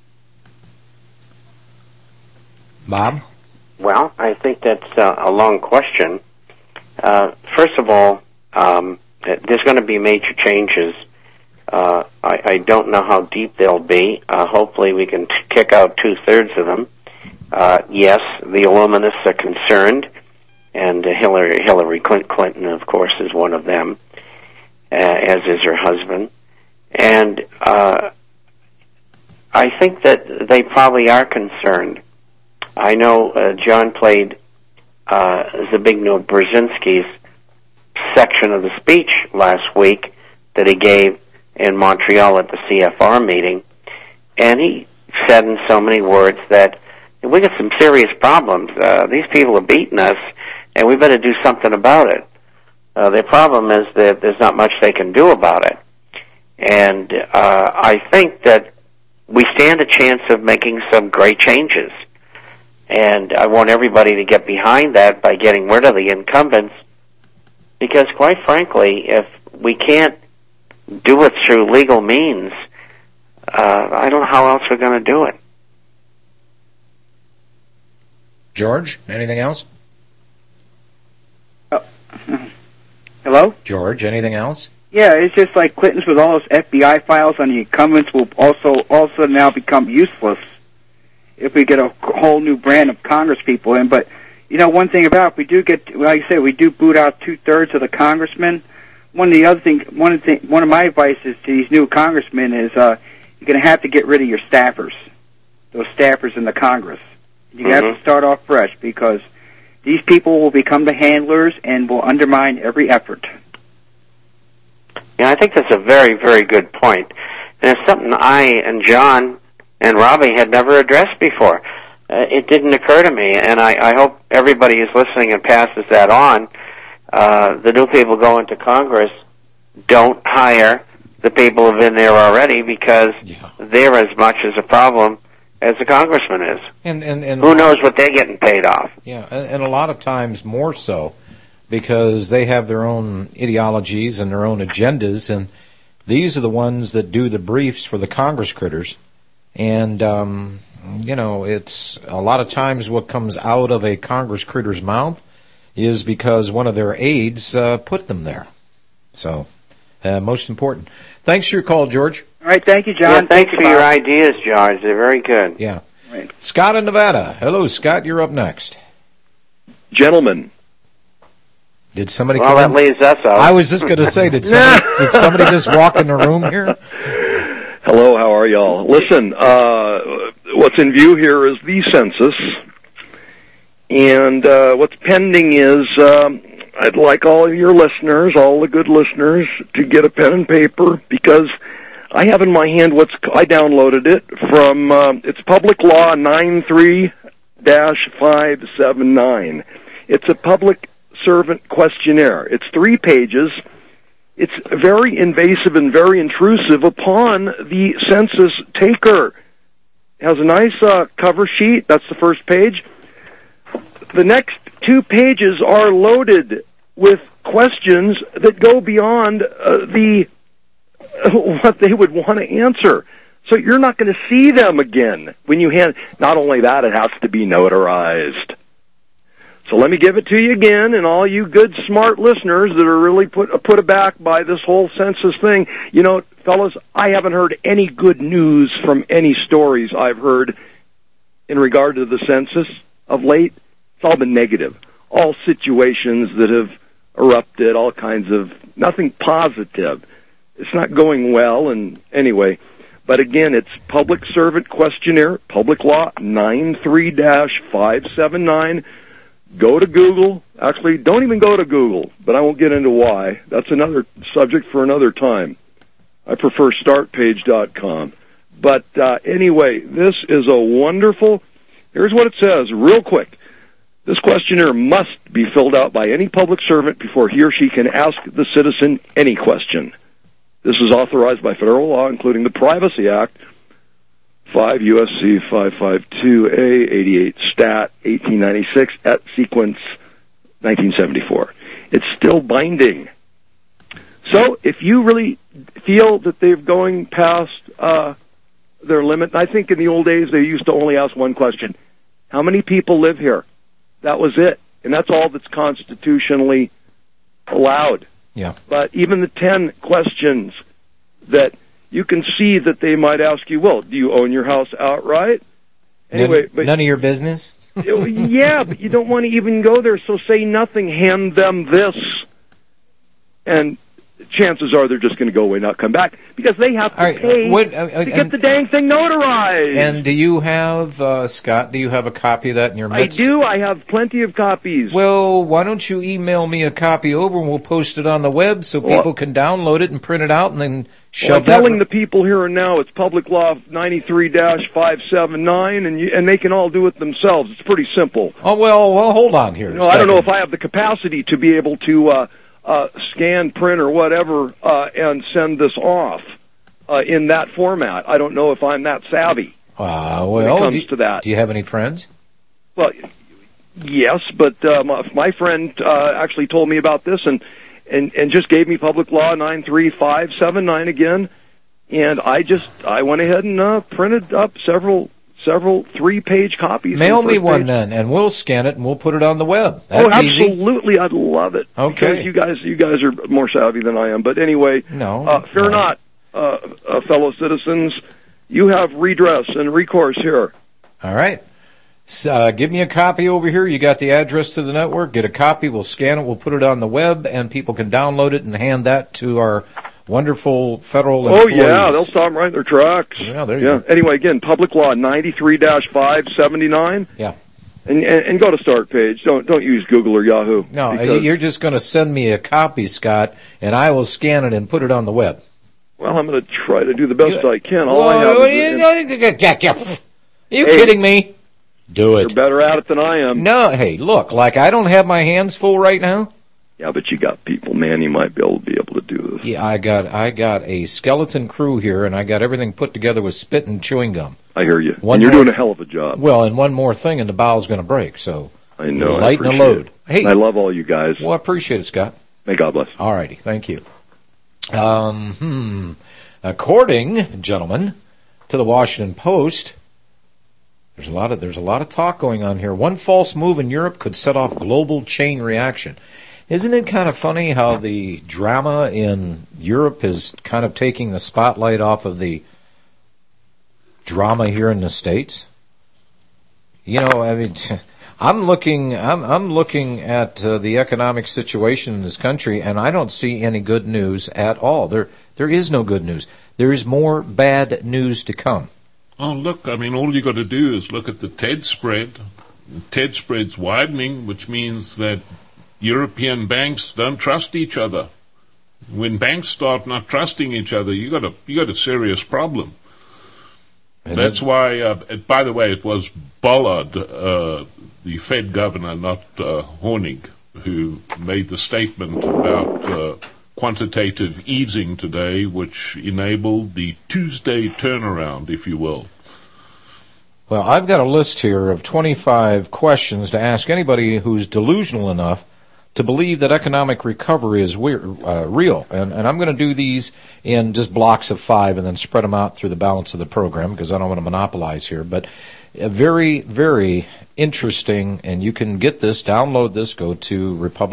Bob? Well, I think that's a long question. First of all, there's going to be major changes. I don't know how deep they'll be. Hopefully we can kick out 2/3 of them. Yes, the Illuminists are concerned, and Hillary Clinton, of course, is one of them, as is her husband. And I think that they probably are concerned. I know John played Zbigniew Brzezinski's section of the speech last week that he gave in Montreal at the CFR meeting, and he said in so many words that we got some serious problems. These people are beating us, and we better do something about it. The problem is that there's not much they can do about it. And I think that we stand a chance of making some great changes. And I want everybody to get behind that by getting rid of the incumbents, because quite frankly, if we can't do it through legal means, I don't know how else we're going to do it. George, anything else? Hello? George, anything else? Yeah, it's just like Clinton's with all those FBI files on the incumbents will also now become useless if we get a whole new brand of Congress people in. But, you know, one thing about, if we do get, like I said, we do boot out 2/3 of the congressmen. One of my advices to these new congressmen is you're going to have to get rid of your staffers, those staffers in the Congress. You have to start off fresh, because these people will become the handlers and will undermine every effort. Yeah, I think that's a very, very good point. And it's something I and John and Robbie had never addressed before. It didn't occur to me, and I hope everybody is listening and passes that on. The new people go into Congress, don't hire the people who have been there already, because they're as much as a problem as the congressman is. And who knows what they're getting paid off? Yeah, and a lot of times more so, because they have their own ideologies and their own agendas, and these are the ones that do the briefs for the Congress critters. And, you know, it's a lot of times what comes out of a Congress critter's mouth is because one of their aides put them there. So, most important. Thanks for your call, George. All right, thank you, John. Yeah, thanks for your ideas, George. They're very good. Yeah. Right. Scott in Nevada. Hello, Scott. You're up next. Gentlemen. Did somebody well, come that in? leaves us out. I was just going to say, did somebody just walk in the room here? Hello, how are y'all? Listen, what's in view here is the census. And what's pending is I'd like all of your listeners, all the good listeners, to get a pen and paper, because I have in my hand I downloaded it from, it's Public Law 93-579. It's a public servant questionnaire. It's 3 pages, it's very invasive and very intrusive upon the census taker. It has a nice cover sheet. That's the first page. The next 2 pages are loaded with questions that go beyond what they would want to answer. So you're not going to see them again when you hand. Not only that, it has to be notarized. So let me give it to you again, and all you good, smart listeners that are really put aback by this whole census thing. You know, fellas, I haven't heard any good news from any stories I've heard in regard to the census of late. It's all been negative. All situations that have erupted, all kinds of, nothing positive. It's not going well, and anyway. But again, it's Public Servant Questionnaire, Public Law 93-579. Go to Google. Actually, don't even go to Google, but I won't get into why. That's another subject for another time. I prefer startpage.com. But anyway, this is a wonderful, here's what it says, real quick. This questionnaire must be filled out by any public servant before he or she can ask the citizen any question. This is authorized by federal law, including the Privacy Act, 5 U.S.C. 552A 88 Stat 1896 at sequence 1974. It's still binding. So if you really feel that they're going past their limit, I think in the old days they used to only ask one question. How many people live here? That was it. And that's all that's constitutionally allowed. Yeah. But even the 10 questions that you can see that they might ask you, well, do you own your house outright? Anyway, but none of your business? Yeah, but you don't want to even go there, so say nothing. Hand them this. And chances are they're just going to go away, not come back, because they have to pay to get the dang thing notarized. And do you have, Scott, do you have a copy of that in your midst? I do. I have plenty of copies. Well, why don't you email me a copy over and we'll post it on the web so people can download it and print it out and then shove I'm telling the people here and now it's Public Law 93-579, and they can all do it themselves. It's pretty simple. Oh, well, hold on here. I don't know if I have the capacity to be able to scan, print, or whatever, and send this off in that format. I don't know if I'm that savvy when it comes to that. Do you have any friends? Well, yes, but my friend actually told me about this and just gave me Public Law 93-579 again, and I went ahead and printed up several 3-page copies. Mail me one then, and we'll scan it and we'll put it on the web. That's absolutely! Easy. I'd love it. Okay, because you guys are more savvy than I am. But anyway, fear not, fellow citizens. You have redress and recourse here. All right. Give me a copy over here. You got the address to the network. Get a copy. We'll scan it. We'll put it on the web, and people can download it and hand that to our wonderful federal employees. Oh, yeah. They'll stop them right in their tracks. Yeah, there you go. Anyway, again, Public Law 93-579. Yeah. And go to Start Page. Don't use Google or Yahoo. No, you're just going to send me a copy, Scott, and I will scan it and put it on the web. Well, I'm going to try to do the best I can. Are you kidding me? Do it. You're better at it than I am. No, hey, look, like I don't have my hands full right now. Yeah, but you got people, man. You might be able to do this. Yeah, I got a skeleton crew here, and I got everything put together with spit and chewing gum. I hear you. And you're doing a hell of a job. Well, and one more thing, and the bowel's going to break. So I know. Lighten the load. Hey, I love all you guys. Well, I appreciate it, Scott. May God bless. All righty, thank you. According, gentlemen, to the Washington Post. There's a lot of talk going on here. One false move in Europe could set off global chain reaction. Isn't it kind of funny how the drama in Europe is kind of taking the spotlight off of the drama here in the States? You know, I mean, I'm looking at the economic situation in this country, and I don't see any good news at all. There is no good news. There is more bad news to come. Oh, look, I mean, all you got to do is look at the TED spread. The TED spread's widening, which means that European banks don't trust each other. When banks start not trusting each other, you got a serious problem. That's why, by the way, it was Bullard, the Fed governor, not Hornig, who made the statement about quantitative easing today, which enabled the Tuesday turnaround, if you will. Well, I've got a list here of 25 questions to ask anybody who's delusional enough to believe that economic recovery is real. And I'm going to do these in just blocks of 5 and then spread them out through the balance of the program because I don't want to monopolize here. But very, very interesting, and you can get this, download this, go to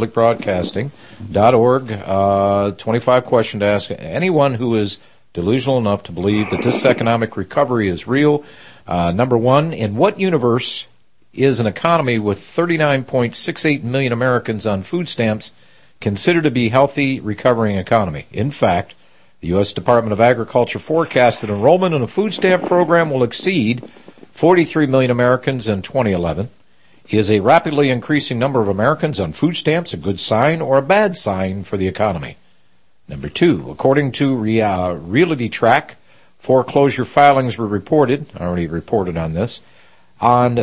republicbroadcasting.org, 25 questions to ask anyone who is delusional enough to believe that this economic recovery is real. Number 1, in what universe is an economy with 39.68 million Americans on food stamps considered to be healthy, recovering economy? In fact, the U.S. Department of Agriculture forecasts that enrollment in a food stamp program will exceed 43 million Americans in 2011. Is a rapidly increasing number of Americans on food stamps a good sign or a bad sign for the economy? Number 2, according to Realty Track, foreclosure filings were reported, I already reported on this, on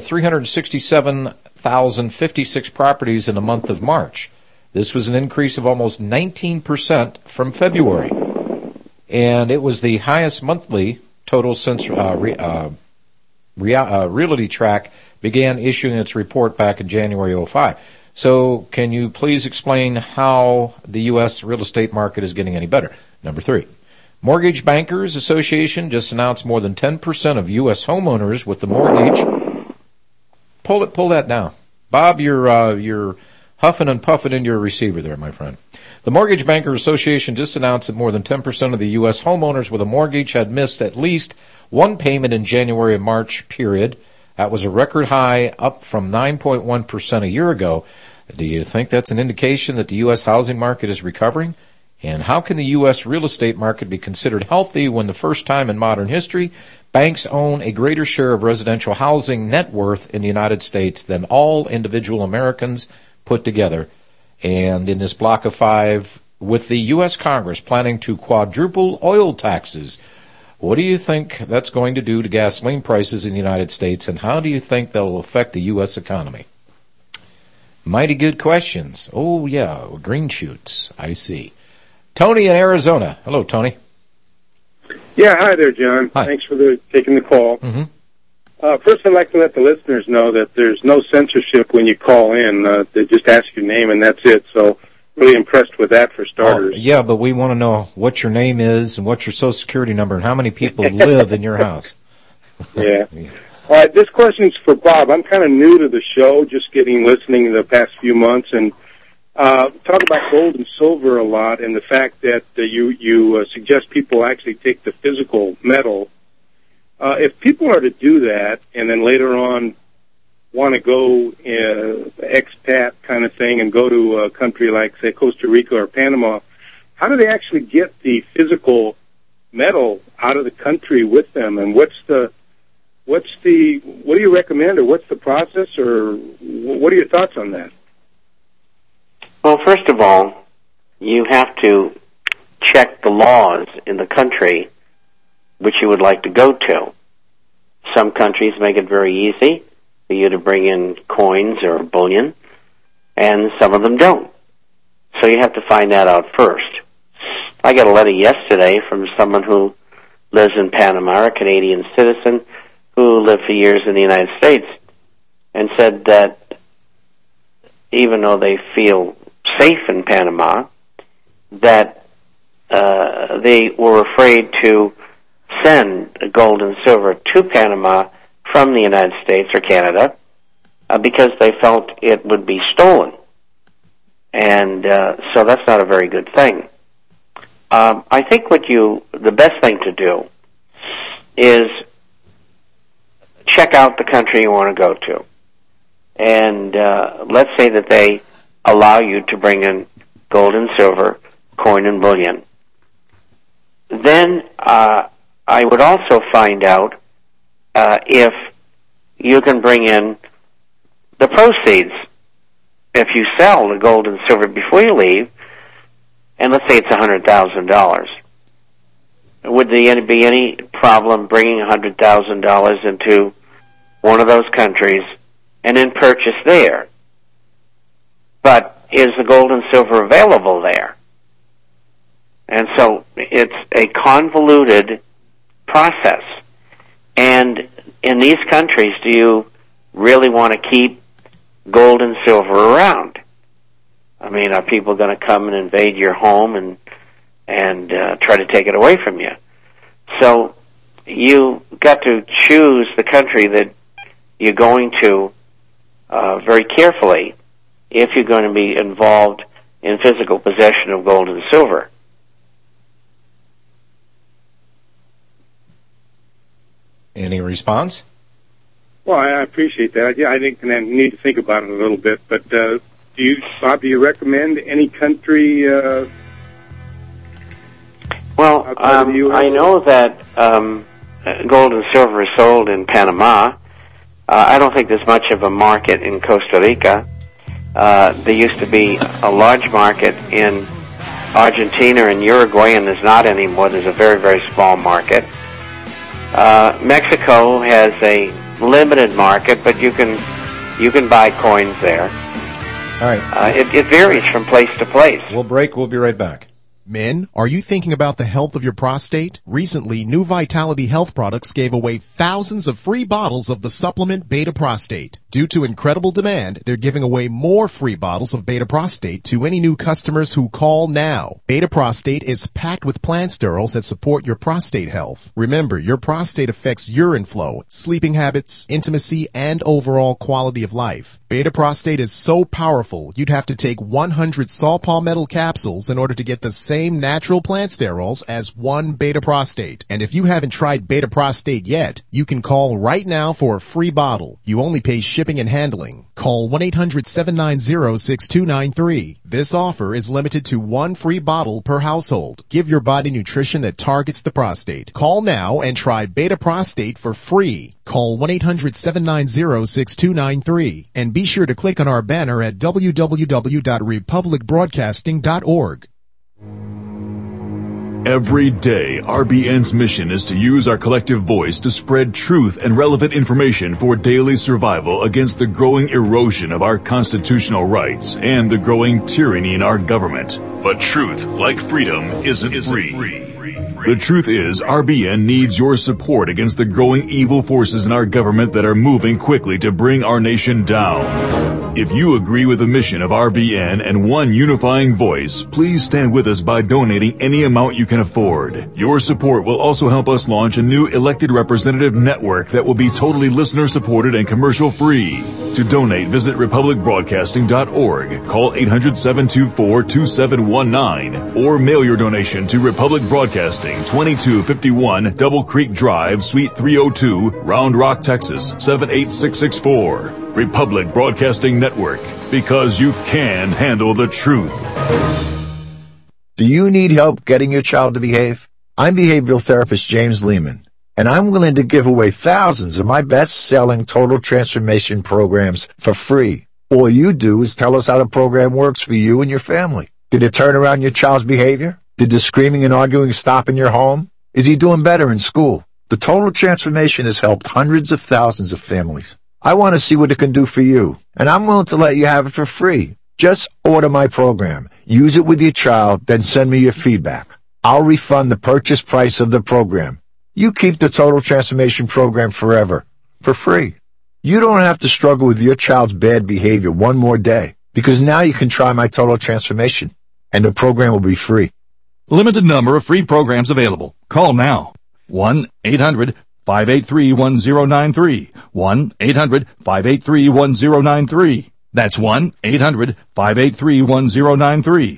367,056 properties in the month of March. This was an increase of almost 19% from February. And it was the highest monthly total since Realty Track began issuing its report back in January 2005. So can you please explain how the U.S. real estate market is getting any better? Number 3, Mortgage Bankers Association just announced more than 10% of U.S. homeowners with the mortgage. Pull that down. Bob, you're huffing and puffing in your receiver there, my friend. The Mortgage Bankers Association just announced that more than 10% of the U.S. homeowners with a mortgage had missed at least one payment in January and March period. That was a record high, up from 9.1% a year ago. Do you think that's an indication that the U.S. housing market is recovering? And how can the U.S. real estate market be considered healthy when the first time in modern history, banks own a greater share of residential housing net worth in the United States than all individual Americans put together? And in this block of 5, with the U.S. Congress planning to quadruple oil taxes, what do you think that's going to do to gasoline prices in the United States, and how do you think that will affect the U.S. economy? Mighty good questions. Oh, yeah, green shoots, I see. Tony in Arizona. Hello, Tony. Yeah, hi there, John. Hi. Thanks for taking the call. Mm-hmm. First, I'd like to let the listeners know that there's no censorship when you call in. They just ask your name, and that's it. So really impressed with that for starters. Yeah, but we want to know what your name is and what's your Social Security number and how many people live in your house. Yeah. All right, this question's for Bob. I'm kind of new to the show, just listening the past few months, and talk about gold and silver a lot, and the fact that you suggest people actually take the physical metal. If people are to do that, and then later on want to go expat kind of thing and go to a country like, say, Costa Rica or Panama, how do they actually get the physical metal out of the country with them? And what do you recommend, or what's the process, or what are your thoughts on that? Well, first of all, you have to check the laws in the country which you would like to go to. Some countries make it very easy for you to bring in coins or bullion, and some of them don't. So you have to find that out first. I got a letter yesterday from someone who lives in Panama, a Canadian citizen who lived for years in the United States, and said that even though they feel safe in Panama, that they were afraid to send gold and silver to Panama from the United States or Canada because they felt it would be stolen. And so that's not a very good thing. I think the best thing to do is check out the country you want to go to. And let's say that they allow you to bring in gold and silver, coin and bullion. Then I would also find out if you can bring in the proceeds. If you sell the gold and silver before you leave, and let's say it's $100,000, would there be any problem bringing $100,000 into one of those countries and then purchase there? But is the gold and silver available there? And so it's a convoluted process. And in these countries, do you really want to keep gold and silver around? I mean, are people going to come and invade your home and try to take it away from you? So you got to choose the country that you're going to very carefully if you're going to be involved in physical possession of gold and silver. Any response? Well, I appreciate that. Yeah, I think I need to think about it a little bit. But Bob, do you recommend any country? Well, I know that gold and silver is sold in Panama. I don't think there's much of a market in Costa Rica. There used to be a large market in Argentina and Uruguay, and there's not anymore. There's a very, very small market. Mexico has a limited market, but you can buy coins there. All right. It varies from place to place. We'll break. We'll be right back. Men, are you thinking about the health of your prostate? Recently, New Vitality Health Products gave away thousands of free bottles of the supplement Beta Prostate. Due to incredible demand, they're giving away more free bottles of Beta Prostate to any new customers who call now. Beta Prostate is packed with plant sterols that support your prostate health. Remember, your prostate affects urine flow, sleeping habits, intimacy, and overall quality of life. Beta Prostate is so powerful, you'd have to take 100 saw palmetto capsules in order to get the same natural plant sterols as one Beta Prostate. And if you haven't tried Beta Prostate yet, you can call right now for a free bottle. You only pay shipping and handling. Call 1-800-790-6293. This offer is limited to one free bottle per household. Give your body nutrition that targets the prostate. Call now and try Beta Prostate for free. Call 1-800-790-6293. And be sure to click on our banner at www.republicbroadcasting.org. Every day, RBN's mission is to use our collective voice to spread truth and relevant information for daily survival against the growing erosion of our constitutional rights and the growing tyranny in our government. But truth, like freedom, isn't free. The truth is, RBN needs your support against the growing evil forces in our government that are moving quickly to bring our nation down. If you agree with the mission of RBN and one unifying voice, please stand with us by donating any amount you can afford. Your support will also help us launch a new elected representative network that will be totally listener-supported and commercial-free. To donate, visit republicbroadcasting.org, call 800-724-2719, or mail your donation to Republic Broadcasting, 2251 Double Creek Drive, Suite 302, Round Rock, Texas, 78664. Republic Broadcasting Network, because you can handle the truth. Do you need help getting your child to behave? I'm behavioral therapist James Lehman, and I'm willing to give away thousands of my best-selling total transformation programs for free. All you do is tell us how the program works for you and your family. Did it turn around your child's behavior? Did the screaming and arguing stop in your home? Is he doing better in school? The total transformation has helped hundreds of thousands of families. I want to see what it can do for you, and I'm willing to let you have it for free. Just order my program, use it with your child, then send me your feedback. I'll refund the purchase price of the program. You keep the Total Transformation Program forever, for free. You don't have to struggle with your child's bad behavior one more day, because now you can try my Total Transformation, and the program will be free. Limited number of free programs available. Call now. 1-800-583-1093. 1-800-583-1093. That's 1-800-583-1093.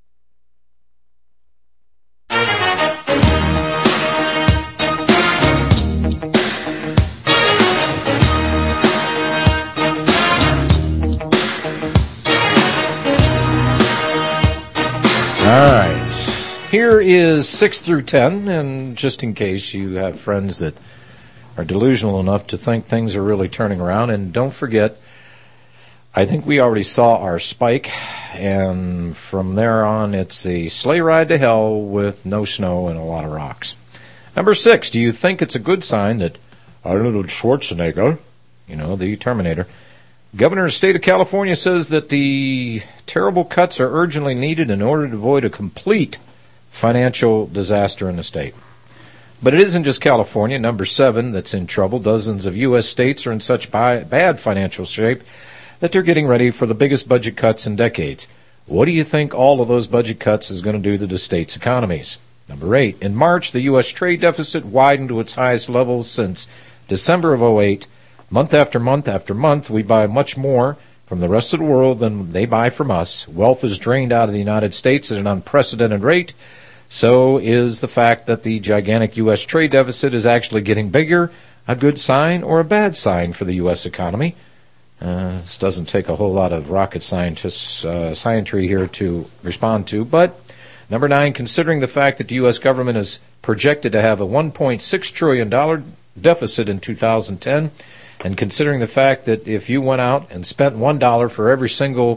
All right. Here is 6 through 10, and just in case you have friends that are delusional enough to think things are really turning around, and don't forget, I think we already saw our spike, and from there on it's a sleigh ride to hell with no snow and a lot of rocks. Number 6, do you think it's a good sign that Arnold Schwarzenegger, the Terminator, Governor of the state of California, says that the terrible cuts are urgently needed in order to avoid a complete financial disaster in the state. But it isn't just California, number 7, that's in trouble. Dozens of U.S. states are in such bad financial shape that they're getting ready for the biggest budget cuts in decades. What do you think all of those budget cuts is going to do to the state's economies? Number 8, in March, the U.S. trade deficit widened to its highest level since December of 2008. Month after month after month, we buy much more from the rest of the world than they buy from us. Wealth is drained out of the United States at an unprecedented rate. So is the fact that the gigantic U.S. trade deficit is actually getting bigger a good sign or a bad sign for the U.S. economy? This doesn't take a whole lot of rocket scientists, scientry here to respond to. But number 9, considering the fact that the U.S. government is projected to have a $1.6 trillion deficit in 2010, and considering the fact that if you went out and spent $1 for every single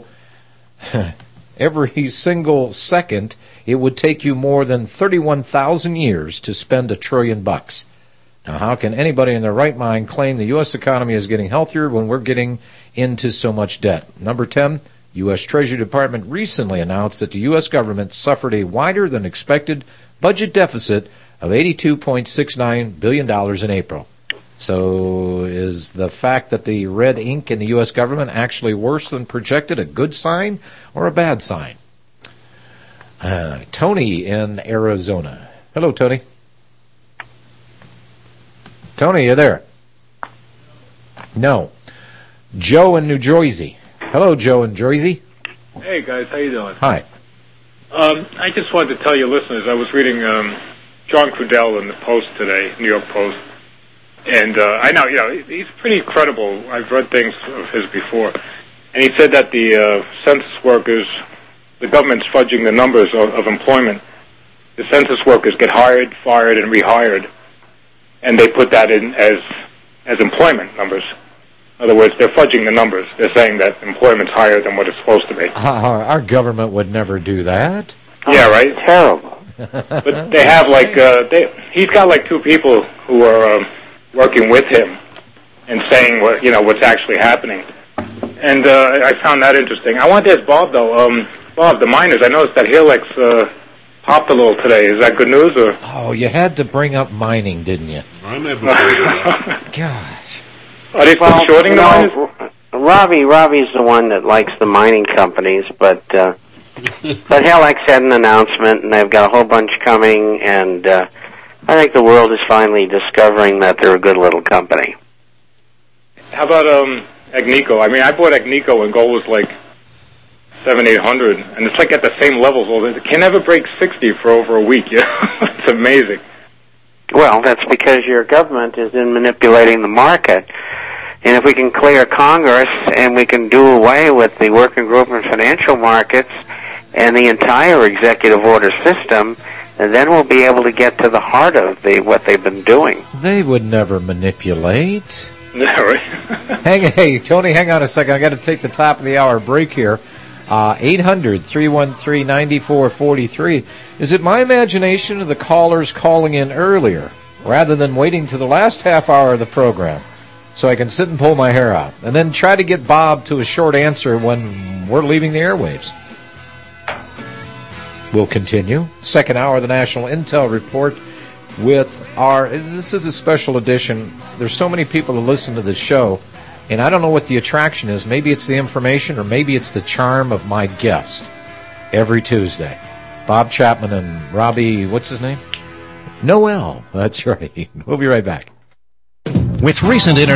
second, it would take you more than 31,000 years to spend $1 trillion. Now, how can anybody in their right mind claim the U.S. economy is getting healthier when we're getting into so much debt? Number 10, U.S. Treasury Department recently announced that the U.S. government suffered a wider than expected budget deficit of $82.69 billion in April. So is the fact that the red ink in the U.S. government actually worse than projected a good sign or a bad sign? Tony in Arizona. Hello, Tony. Tony, you there? No. Joe in New Jersey. Hello, Joe in Jersey. Hey, guys. How you doing? Hi. I just wanted to tell your listeners, I was reading John Crudell in the Post today, New York Post. And I know, he's pretty credible. I've read things of his before. And he said that the census workers, the government's fudging the numbers of employment. The census workers get hired, fired, and rehired. And they put that in as employment numbers. In other words, they're fudging the numbers. They're saying that employment's higher than what it's supposed to be. Our government would never do that. Yeah, right? Terrible. But they have, he's got, 2 people who are working with him and saying what's actually happening. And I found that interesting. I wanted to ask Bob, though. Bob, the miners, I noticed that Helix popped a little today. Is that good news? Or? Oh, you had to bring up mining, didn't you? I never heard of that. Gosh. Are they still shorting the miners? Robbie's the one that likes the mining companies, but Helix had an announcement, and they've got a whole bunch coming, and I think the world is finally discovering that they're a good little company. How about Agnico? I mean, I bought Agnico when gold was $700-800, and it's at the same levels. It can never break 60 for over a week. It's amazing. Well, that's because your government is in manipulating the market. And if we can clear Congress and we can do away with the working group and financial markets and the entire executive order system, and then we'll be able to get to the heart of what they've been doing. They would never manipulate. Yeah, right. Hey, Tony, hang on a second. I got to take the top of the hour break here. 800-313-9443. Is it my imagination or the callers calling in earlier rather than waiting to the last half hour of the program so I can sit and pull my hair out and then try to get Bob to a short answer when we're leaving the airwaves? We'll continue. Second hour of the National Intel Report with this is a special edition. There's so many people that listen to the show, and I don't know what the attraction is. Maybe it's the information, or maybe it's the charm of my guest every Tuesday. Bob Chapman and Robbie, what's his name? Noel. That's right. We'll be right back. With recent internet